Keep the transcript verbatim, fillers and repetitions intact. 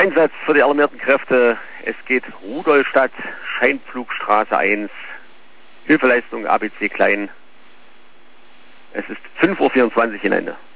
Einsatz für die alarmierten Kräfte. Es geht Rudolstadt, Scheinpflugstraße eins, Hilfeleistung A B C Klein. Es ist fünf Uhr vierundzwanzig in Ende.